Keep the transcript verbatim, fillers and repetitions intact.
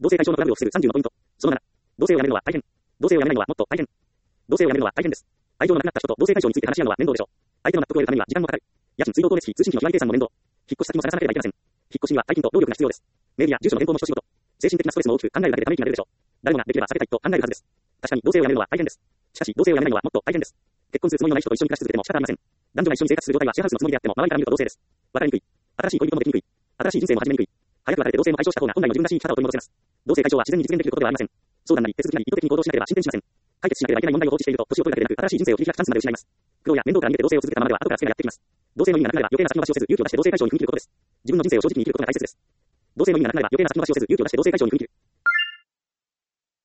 同性解消のトラブルを防ぐさんじゅうのポイント。そのなな、同性をやめるのは大変。同性をやめるのはもっと大変。同性をやめるのは大変です。愛情のなくなった人と同性解消について話し合うのは面倒でしょう。相手の納得を得るためには時間もかかる。家賃、水道光熱費、通信費の日割り計算も面倒。引っ越し先も探さなければいけません。引っ越しには大金と労力が必要です。メールや住所の変更も一仕事。精神的なストレスも大きく考えるだけでため息が出るでしょう。誰もができれば避けたいと考えるはずです。確かに同性をやめるのは大変です。しかし同性をやめないのはもっと大変です。結婚するつもりのない人と一緒に暮らし続けても仕方ありません。男女が一緒に生活する状態はシェアハウスのつもりであっても周りから見ると同性です。わかりにくい。新しい恋人もできにくい。新しい人生も始めにくい。早く別れて同性も解消した方が本来の自分らしい生き方を取り戻せます。同性解消は自然に実現できることではありません。相談なり手続きなり意図的に行動しなければ進展しません。解決しなければいけない問題を放置していると年を取るだけでなく新しい人生を切り開くチャンスまで失います。苦労や面倒から逃げて同性を続けたままでは後からツケがやってきます。同性の意味がなくなれば余計な先延ばしをせず勇気を出して同性解消に踏み切ることです。自分の人生を正直に生きることが大切です。同性の意味がなくなれば余計な先延ばしをせず勇気を出して同性解消に踏み切る。